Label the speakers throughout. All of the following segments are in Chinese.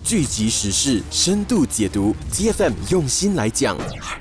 Speaker 1: 聚集时事，深度解读 ，TFM 用心来讲。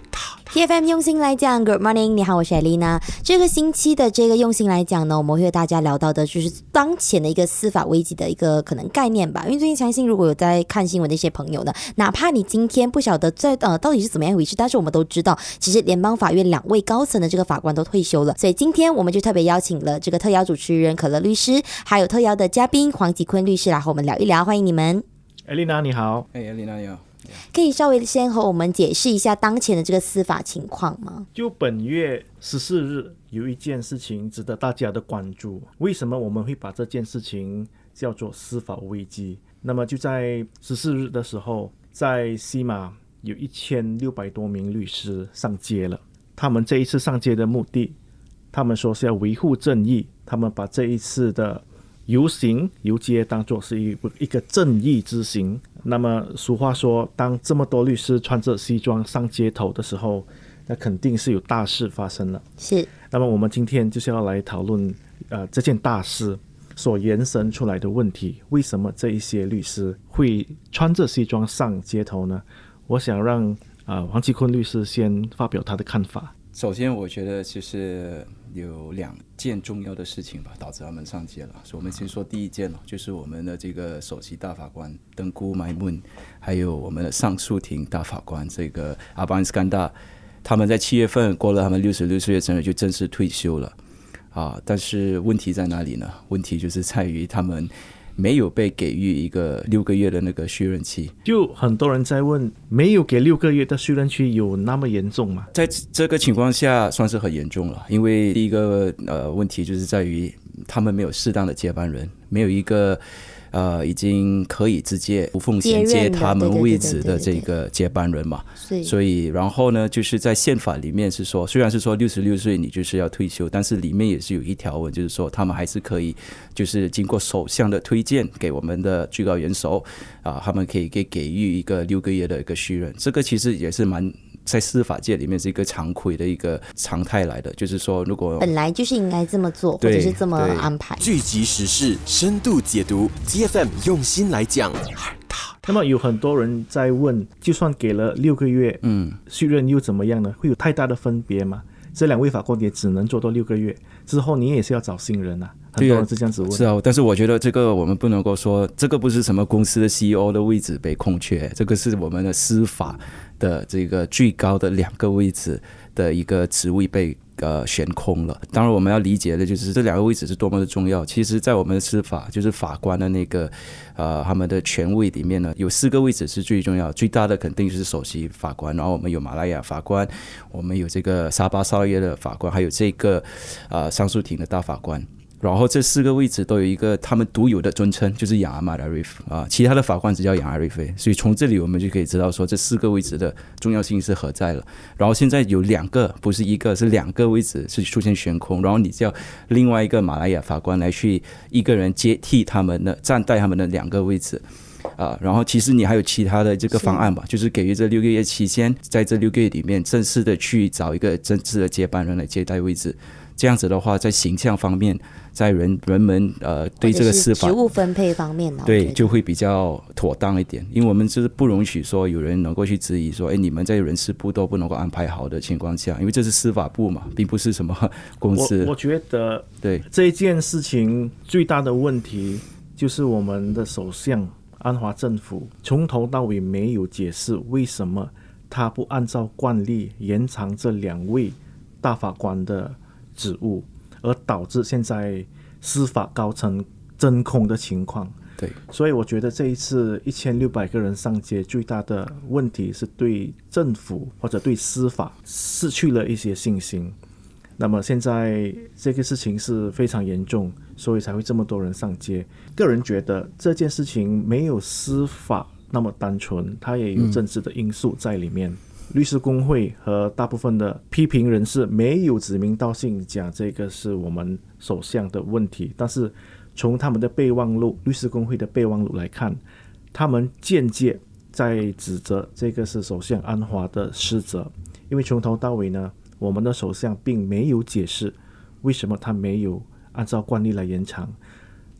Speaker 2: TFM 用心来讲 Good morning， 你好，我是艾丽娜。这个星期的这个用心来讲呢，我们会和大家聊到的就是当前的一个司法危机的一个可能概念吧。因为最近相信如果有在看新闻的一些朋友呢，哪怕你今天不晓得到底是怎么样一回事，但是我们都知道，其实联邦法院2位高层的这个法官都退休了。所以今天我们就特别邀请了这个特邀主持人可乐律师，还有特邀的嘉宾黄吉坤律师来和我们聊一聊，欢迎你们。
Speaker 3: 艾丽娜你好。
Speaker 4: 艾丽娜你好。
Speaker 2: 可以稍微先和我们解释一下当前的这个司法情况吗？
Speaker 3: 就本月14日有一件事情值得大家的关注，为什么我们会把这件事情叫做司法危机？那么就在14日的时候，在西马有1600多名律师上街了。他们这一次上街的目的，他们说是要维护正义，他们把这一次的游街当作是一个正义之行。那么俗话说，当这么多律师穿着西装上街头的时候，那肯定是有大事发生了。
Speaker 2: 是。
Speaker 3: 那么我们今天就是要来讨论这件大事所延伸出来的问题，为什么这一些律师会穿着西装上街头呢？我想让黄吉坤律师先发表他的看法。
Speaker 4: 首先我觉得就是有2件重要的事情吧，导致他们上街了。所以我们先说第一件，就是我们的这个首席大法官登姑麦mun，还有我们的上诉庭大法官这个阿班斯甘达，他们在7月份过了他们66岁生日就正式退休了但是问题在哪里呢？问题就是在于他们没有被给予一个6个月的那个续任期。
Speaker 3: 就很多人在问，没有给6个月的续任期有那么严重吗？
Speaker 4: 在这个情况下算是很严重了，因为第一个问题就是在于他们没有适当的接班人，没有一个已经可以直接无缝衔接他们位置的这个接班人嘛。所以然后呢，就是在宪法里面是说，虽然是说66岁你就是要退休，但是里面也是有一条文，就是说他们还是可以就是经过首相的推荐给我们的最高元首他们可以给予一个6个月的一个续任。这个其实也是在司法界里面是一个常规的一个常态来的，就是说如果
Speaker 2: 本来就是应该这么做，或者是这么安排。
Speaker 1: 聚集时事，深度解读 ，TFM 用心来讲。
Speaker 3: 那么有很多人在问，就算给了6个月续任又怎么样呢？会有太大的分别吗？这2位法官也只能做到6个月，之后你也是要找新人啊。很多人是这样子问。
Speaker 4: 是啊，但是我觉得这个我们不能够说，这个不是什么公司的 CEO 的位置被空缺，这个是我们的司法的这个最高的2个位置的一个职位被悬空了。当然我们要理解的就是这2个位置是多么的重要。其实在我们的司法就是法官的那个他们的权位里面呢，有4个位置是最重要，最大的肯定是首席法官，然后我们有马来亚法官，我们有这个沙巴沙耶的法官，还有这个上诉庭的大法官。然后这4个位置都有一个他们独有的尊称，就是Yang Ahmad Arif其他的法官只叫Yang Arif。所以从这里我们就可以知道说这4个位置的重要性是何在了。然后现在有2个，不是1个，是2个位置是出现悬空，然后你叫另外一个马来亚法官来去一个人接替他们的，暂代他们的2个位置然后其实你还有其他的这个方案吧，就是给予这6个月期间，在这6个月里面正式的去找一个正式的接班人来接待位置。这样子的话，在形象方面，在人们对这个司法
Speaker 2: 职务分配方面
Speaker 4: 对就会比较妥当一点。因为我们就是不容许说有人能够去质疑说，你们在人事部都不能够安排好的情况下，因为这是司法部嘛，并不是什么公司。
Speaker 3: 我觉得
Speaker 4: 对
Speaker 3: 这一件事情最大的问题就是我们的首相安华政府从头到尾没有解释为什么他不按照惯例延长这2位大法官的职务，而导致现在司法高层真空的情况。
Speaker 4: 对，
Speaker 3: 所以我觉得这一次1600个人上街，最大的问题是对政府或者对司法失去了一些信心。那么现在这个事情是非常严重，所以才会这么多人上街。个人觉得这件事情没有司法那么单纯，它也有政治的因素在里面。律师工会和大部分的批评人士没有指名道姓讲这个是我们首相的问题，但是从他们的备忘录，律师工会的备忘录来看，他们间接在指责这个是首相安华的失责。因为从头到尾呢，我们的首相并没有解释为什么他没有按照惯例来延长。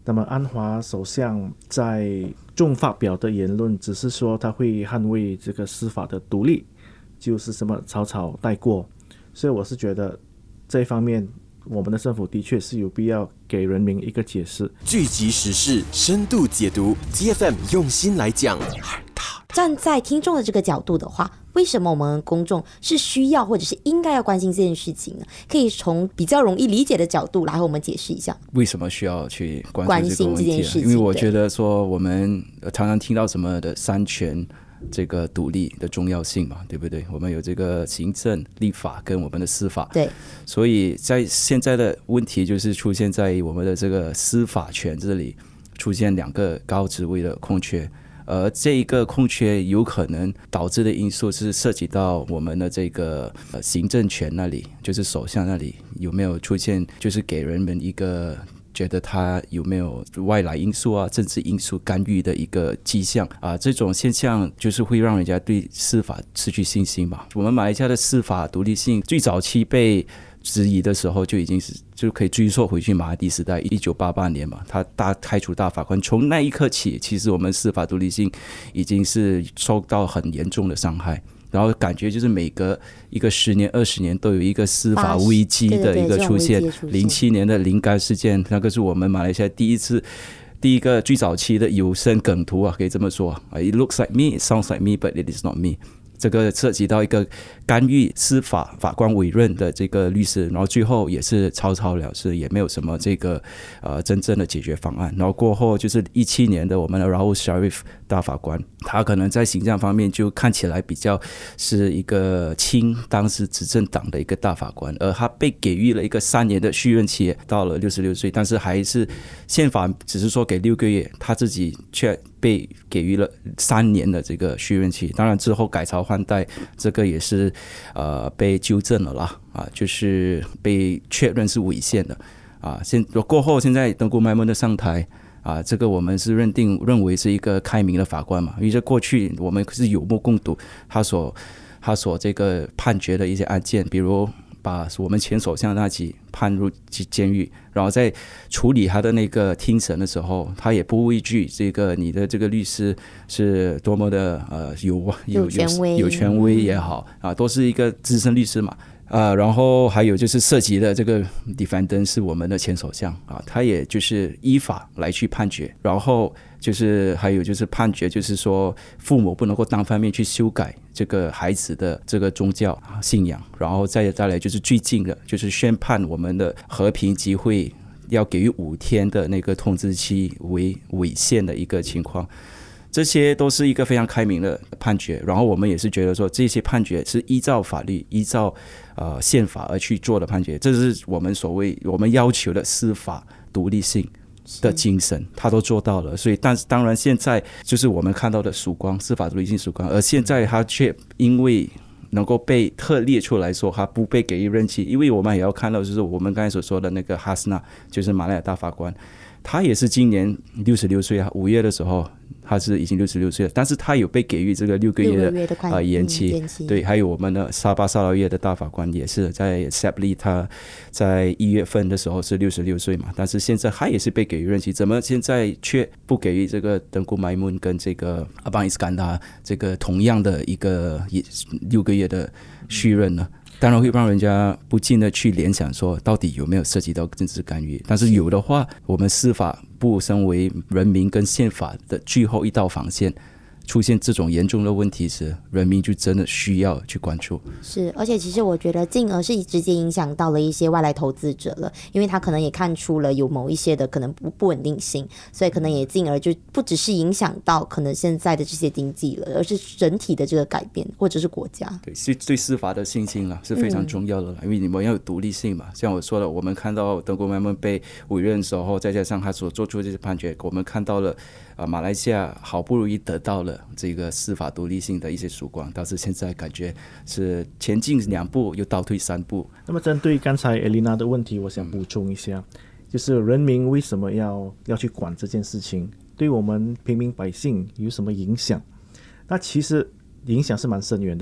Speaker 3: 那么安华首相在中发表的言论只是说他会捍卫这个司法的独立，就是什么草草带过，所以我是觉得这一方面我们的政府的确是有必要给人民一个解释。
Speaker 1: 聚集时事，深度解读 ，TFM 用心来讲。
Speaker 2: 站在听众的这个角度的话，为什么我们公众是需要或者是应该要关心这件事情呢？可以从比较容易理解的角度来和我们解释一下，
Speaker 4: 为什么需要去关注这个问题
Speaker 2: 关心这件事情？
Speaker 4: 因为我觉得说我们常常听到什么的三权这个独立的重要性嘛，对不对？我们有这个行政、立法跟我们的司法，
Speaker 2: 对，
Speaker 4: 所以在现在的问题就是出现在我们的这个司法权这里出现2个高职位的空缺。而这一个空缺有可能导致的因素是涉及到我们的这个行政权那里，就是首相那里有没有出现，就是给人们一个觉得他有没有外来因素啊、政治因素干预的一个迹象啊，这种现象就是会让人家对司法失去信心嘛。我们马来西亚的司法独立性最早期被质疑的时候就已经是就可以追溯回去马哈蒂时代1988年嘛，他开除大法官，从那一刻起，其实我们司法独立性已经是受到很严重的伤害。然后感觉就是每隔一个10年、20年都有一个司法危机的一个出现。07年的灵感事件，那个是我们马来西亚第一个最早期的有声梗图啊，可以这么说。It looks like me, it sounds like me, but it is not me。这个涉及到一个干预司法法官委任的这个律师，然后最后也是草草了事，也没有什么这个真正的解决方案。然后过后就是17年的我们的 Raul Sharif 大法官，他可能在形象方面就看起来比较是一个亲当时执政党的一个大法官，而他被给予了一个3年的续任期，到了66岁，但是还是宪法只是说给6个月，他自己却被给予了3年的这个续任期。当然之后改朝换代，这个也是被纠正了啦，就是被确认是违宪的啊。过后现在登古麦门的上台啊，这个我们是认为是一个开明的法官嘛，因为在过去我们是有目共睹他所这个判决的一些案件，比如把我们前首相纳吉判入监狱，然后在处理他的那个听审的时候，他也不畏惧这个你的这个律师是多么的有权威也好啊，都是一个资深律师嘛。然后还有就是涉及的这个 defendant 是我们的前首相啊，他也就是依法来去判决，然后就是还有就是判决就是说父母不能够单方面去修改这个孩子的这个宗教信仰，然后再来就是最近的就是宣判我们的和平集会要给予5天的那个通知期为违宪的一个情况。这些都是一个非常开明的判决，然后我们也是觉得说这些判决是依照法律依照宪法而去做的判决，这是我们我们要求的司法独立性的精神，他都做到了。所以但是当然现在就是我们看到的曙光，司法独立性曙光，而现在他却因为能够被特列出来说他不被给予任期，因为我们也要看到就是我们刚才所说的那个哈斯纳，就是马来亚大法官，他也是今年66岁啊，5月的时候他是已经66岁了，但是他有被给予这个6个月的延期。对，还有我们的沙巴沙劳越的大法官也是在 Sabli， 他在1月份的时候是66岁嘛，但是现在他也是被给予任期，怎么现在却不给予这个登古麦门跟这个阿邦伊斯坎达这个同样的一个6个月的续任呢？当然会让人家不禁的去联想说到底有没有涉及到政治干预，但是有的话，我们司法部身为人民跟宪法的最后一道防线，出现这种严重的问题时，人民就真的需要去关注。
Speaker 2: 是，而且其实我觉得进而是直接影响到了一些外来投资者了，因为他可能也看出了有某一些的可能不稳定性，所以可能也进而就不只是影响到可能现在的这些经济了，而是整体的这个改变或者是国家。
Speaker 4: 对，是对司法的信心啦是非常重要的啦，因为你们要有独立性嘛。像我说的，我们看到登古麦门被委任的时候，再加上他所做出的这些判决，我们看到了马来西亚好不容易得到了这个司法独立性的一些曙光，但是现在感觉是前进2步又倒退3步。
Speaker 3: 那么针对刚才 Elena 的问题，我想补充一下，就是人民为什么要去管这件事情，对我们平民百姓有什么影响？那其实影响是蛮深远的。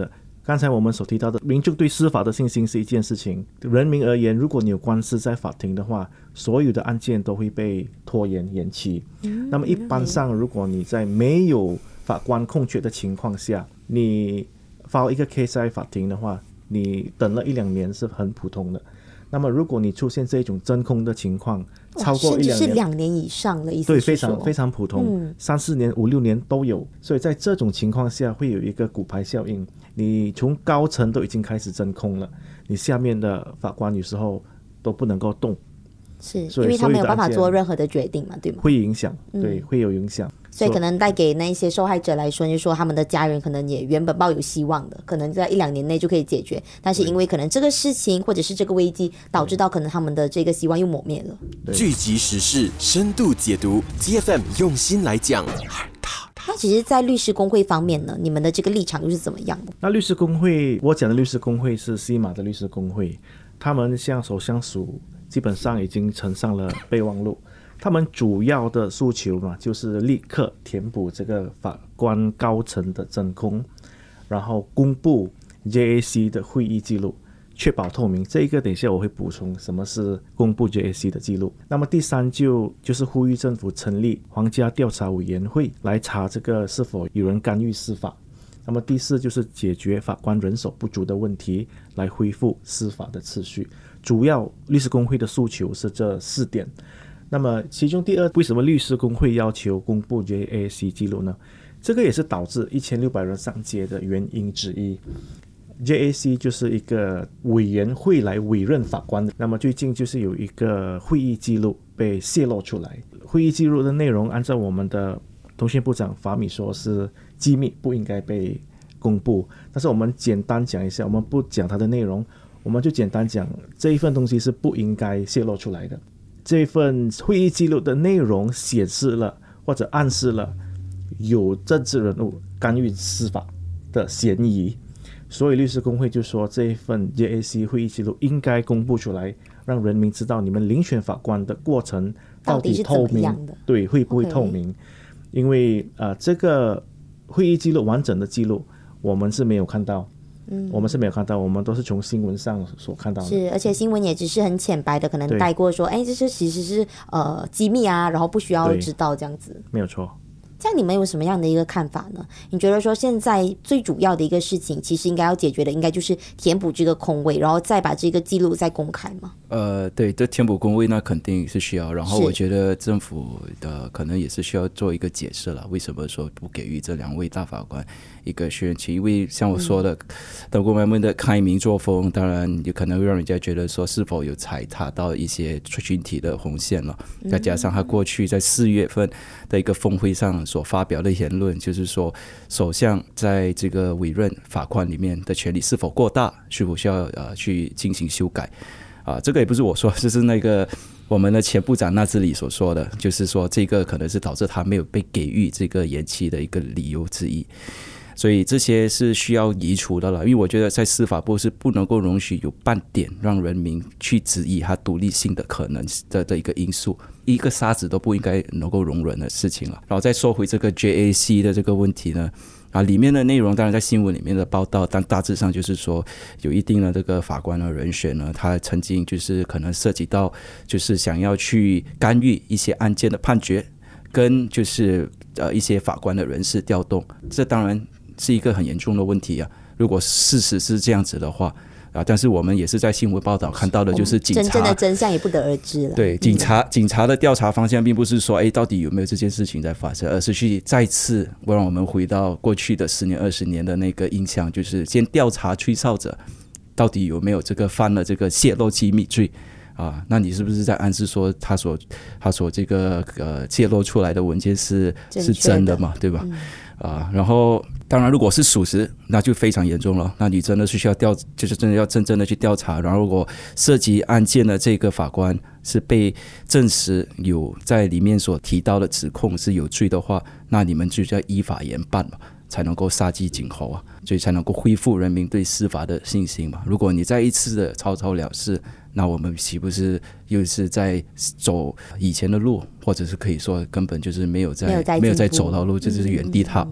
Speaker 3: 刚才我们所提到的民众对司法的信心是一件事情，人民而言，如果你有官司在法庭的话，所有的案件都会被拖延延期。那么一般上，如果你在没有法官空缺的情况下，你file一个 case 在法庭的话，你等了1-2年是很普通的。那么如果你出现这种真空的情况，超过1-2年，
Speaker 2: 甚至是2年以上的意思，
Speaker 3: 对，非常非常普通，3-4年、5-6年都有。所以在这种情况下，会有一个骨牌效应。你从高层都已经开始真空了，你下面的法官有时候都不能够动，
Speaker 2: 是因为他没有办法做任何的决定嘛，对吗？
Speaker 3: 会影响，对，会有影响。
Speaker 2: 所以可能带给那些受害者来说，就是说他们的家人可能也原本抱有希望的，可能在1-2年内就可以解决，但是因为可能这个事情或者是这个危机导致到可能他们的这个希望又抹灭了。
Speaker 1: 聚集时事，深度解读 ，TFM 用心来讲。
Speaker 2: 那其实在律师工会方面呢，你们的这个立场又是怎么样的？
Speaker 3: 那律师工会，我讲的律师工会是西马的律师工会，他们向首相署基本上已经呈上了备忘录。他们主要的诉求嘛，就是立刻填补这个法官高层的真空，然后公布 JAC 的会议记录，确保透明。这一个等一下我会补充什么是公布 JAC 的记录。那么第三就是呼吁政府成立皇家调查委员会来查这个是否有人干预司法。那么第四就是解决法官人手不足的问题，来恢复司法的秩序。主要律师工会的诉求是这4点。那么其中第二，为什么律师工会要求公布 JAC 记录呢？这个也是导致1600人上街的原因之一。JAC 就是一个委员会来委任法官的，那么最近就是有一个会议记录被泄露出来。会议记录的内容按照我们的通讯部长法米说是机密，不应该被公布。但是我们简单讲一下，我们不讲它的内容，我们就简单讲这一份东西是不应该泄露出来的。这份会议记录的内容显示了或者暗示了有政治人物干预司法的嫌疑，所以律师工会就说这一份 JAC 会议记录应该公布出来，让人民知道你们遴选法官的过程到底透明，对，会不会透明？因为这个会议记录完整的记录我们是没有看到。我们是没有看到，我们都是从新闻上所看到的。
Speaker 2: 是，而且新闻也只是很浅白的，可能带过说，这是其实是机密啊，然后不需要知道这样子。
Speaker 3: 没有错。
Speaker 2: 这样你们有什么样的一个看法呢？你觉得说现在最主要的一个事情，其实应该要解决的，应该就是填补这个空位，然后再把这个记录再公开吗？
Speaker 4: 对，这填补空位那肯定是需要，然后我觉得政府的可能也是需要做一个解释了，为什么说不给予这2位大法官一个宣期？因为像我说的，德国他们的开明作风，当然有可能会让人家觉得说是否有踩踏到一些群体的红线了。再加上他过去在4月份的一个峰会上所发表的言论，就是说首相在这个委任法官里面的权力是否过大，是否需要去进行修改。这个也不是我说，这是那个我们的前部长纳兹里所说的，就是说这个可能是导致他没有被给予这个延期的一个理由之一。所以这些是需要移除的了，因为我觉得在司法部是不能够容许有半点让人民去质疑它独立性的可能的一个因素，一个沙子都不应该能够容忍的事情了。然后再说回这个 JAC 的这个问题呢，里面的内容当然在新闻里面的报道，但大致上就是说有一定的这个法官的人选呢，他曾经就是可能涉及到就是想要去干预一些案件的判决，跟就是一些法官的人事调动，这当然是一个很严重的问题啊。如果事实是这样子的话但是我们也是在新闻报道看到的，就是警察
Speaker 2: 真正的真相也不得而知了。
Speaker 4: 对，警察的调查方向并不是说到底有没有这件事情在发生，而是去再次让我们回到过去的10年20年的那个印象，就是先调查吹哨者到底有没有这个犯了这个泄露机密罪那你是不是在暗示说他所这个泄露出来的文件是真的嘛，对吧？然后当然如果是属实那就非常严重了，那你真的是需要就是真的要真正的去调查。然后如果涉及案件的这个法官是被证实有在里面所提到的指控是有罪的话，那你们就要依法严办嘛，才能够杀鸡儆猴所以才能够恢复人民对司法的信心嘛。如果你再一次的草草了事，那我们岂不是又是在走以前的路，或者是可以说根本就是没有在走到路，就是原地踏步。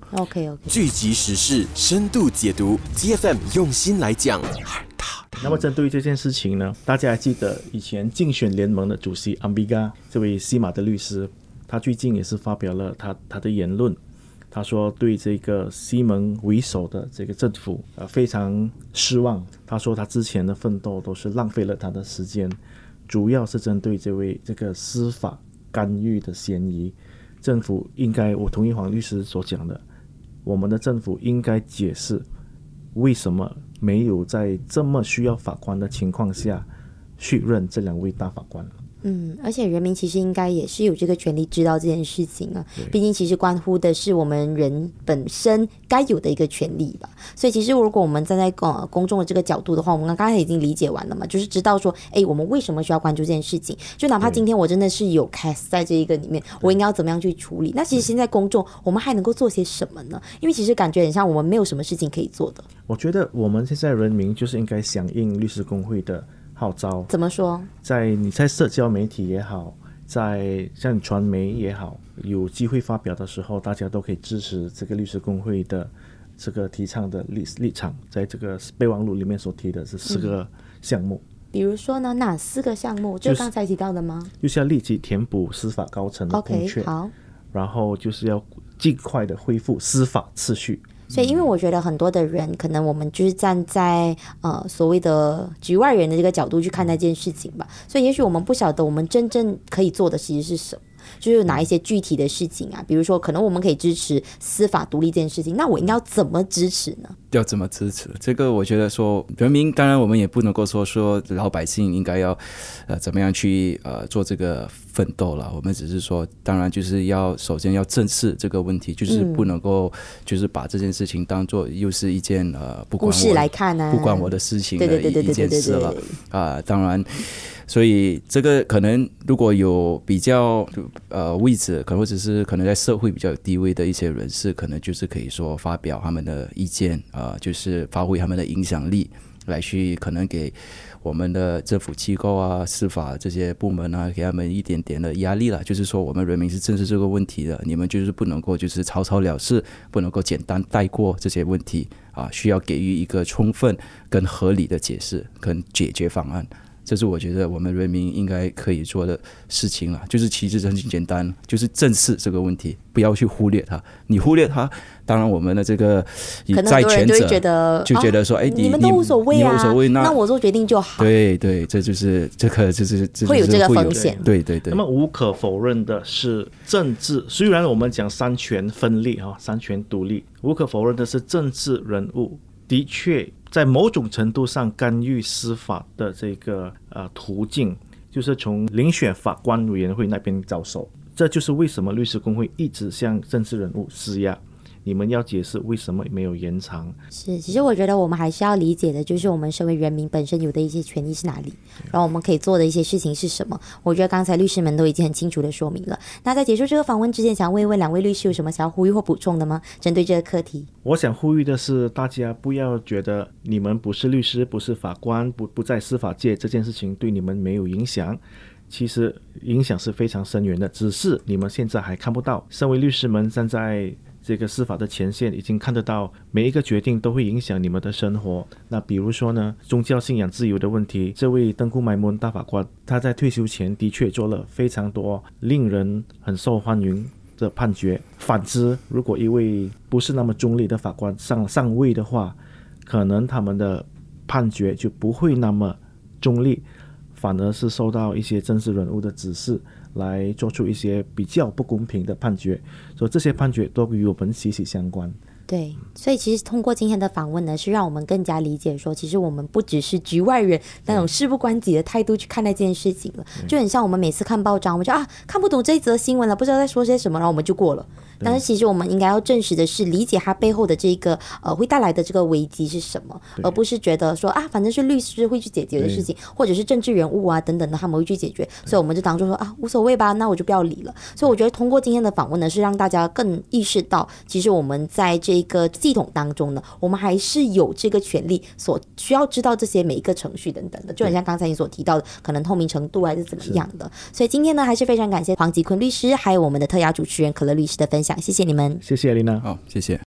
Speaker 2: OK，
Speaker 1: 聚集时事，深度解读 ，TFM 用心来讲。
Speaker 3: 那么针对于这件事情呢，大家还记得以前竞选联盟的主席 Ambiga 这位西马的律师，他最近也是发表了他的言论。他说对这个西蒙为首的这个政府非常失望。他说他之前的奋斗都是浪费了他的时间，主要是针对这个司法干预的嫌疑。政府应该，我同意黄律师所讲的，我们的政府应该解释为什么没有在这么需要法官的情况下续任这2位大法官。
Speaker 2: 而且人民其实应该也是有这个权利知道这件事情啊，毕竟其实关乎的是我们人本身该有的一个权利吧。所以其实如果我们站在公众的这个角度的话，我们刚才已经理解完了嘛，就是知道说我们为什么需要关注这件事情，就哪怕今天我真的是有 cast 在这一个里面，我应该要怎么样去处理。那其实现在公众我们还能够做些什么呢？因为其实感觉很像我们没有什么事情可以做的。
Speaker 3: 我觉得我们现在人民就是应该响应律师公会的号召。
Speaker 2: 怎么说？你
Speaker 3: 在社交媒体也好，在像传媒也好，有机会发表的时候，大家都可以支持这个律师公会的这个提倡的立场。在这个备忘录里面所提的是4个项目。
Speaker 2: 比如说呢，哪4个项目？就刚才提到的吗？
Speaker 3: 就是要立即填补司法高层的空缺。
Speaker 2: 好。
Speaker 3: 然后就是要尽快的恢复司法秩序。
Speaker 2: 所以因为我觉得很多的人可能我们就是站在所谓的局外人的这个角度去看那件事情吧，所以也许我们不晓得我们真正可以做的其实是什么，就是有哪一些具体的事情啊，比如说可能我们可以支持司法独立这件事情，那我应该要怎么支持呢？
Speaker 4: 要怎么支持这个？我觉得说人民，当然我们也不能够说老百姓应该要怎么样去做这个奋斗了。我们只是说，当然就是首先要正视这个问题，就是不能够就是把这件事情当做又是一件不关我
Speaker 2: 故事来看啊，
Speaker 4: 不关我的事情的一件事了当然。所以这个可能如果有比较位置，或者是可能在社会比较有地位的一些人士，可能就是可以说发表他们的意见就是发挥他们的影响力，来去可能给我们的政府机构啊、司法这些部门啊，给他们一点点的压力啦。就是说我们人民是正视这个问题的，你们就是不能够就是草草了事，不能够简单带过这些问题需要给予一个充分跟合理的解释跟解决方案。这是我觉得我们人民应该可以做的事情了，就是其实很简单，就是正视这个问题，不要去忽略它。你忽略它，当然我们的这个债权者就觉得说，
Speaker 2: 你们都无所谓啊，那我做决定就好。
Speaker 4: 对，这就是
Speaker 2: 会有这个风险。
Speaker 4: 对。
Speaker 3: 那么无可否认的是，政治虽然我们讲三权分立三权独立，无可否认的是政治人物的确在某种程度上干预司法的这个途径，就是从遴选法官委员会那边着手。这就是为什么律师公会一直向政治人物施压，你们要解释为什么没有延长。
Speaker 2: 是，其实我觉得我们还是要理解的，就是我们身为人民本身有的一些权利是哪里，然后我们可以做的一些事情是什么。我觉得刚才律师们都已经很清楚的说明了。那在结束这个访问之前，想问一问2位律师有什么想要呼吁或补充的吗？针对这个课题，
Speaker 3: 我想呼吁的是，大家不要觉得你们不是律师、不是法官、不在司法界，这件事情对你们没有影响。其实影响是非常深远的，只是你们现在还看不到。身为律师们站在这个司法的前线，已经看得到每一个决定都会影响你们的生活。那比如说呢，宗教信仰自由的问题，这位登古麦蒙大法官他在退休前的确做了非常多令人很受欢迎的判决。反之，如果一位不是那么中立的法官上位的话，可能他们的判决就不会那么中立，反而是受到一些政治人物的指示，来做出一些比较不公平的判决，所以这些判决都与我们息息相关。
Speaker 2: 对，所以其实通过今天的访问呢，是让我们更加理解说，其实我们不只是局外人那种事不关己的态度去看待这件事情了，就很像我们每次看报章，我们就看不懂这一则新闻了，不知道在说些什么，然后我们就过了。但是其实我们应该要正视的是理解它背后的这个会带来的这个危机是什么，而不是觉得说反正是律师会去解决的事情，或者是政治人物啊等等的他们会去解决，所以我们就当作说无所谓吧，那我就不要理了。所以我觉得通过今天的访问呢，是让大家更意识到，其实我们在这个系统当中呢，我们还是有这个权利所需要知道这些每一个程序等等的，就很像刚才你所提到的可能透明程度还是怎么样的。所以今天呢，还是非常感谢黄吉坤律师还有我们的特邀主持人可乐律师的分享，谢谢你们。
Speaker 3: 谢谢丽娜。
Speaker 4: 好，谢谢。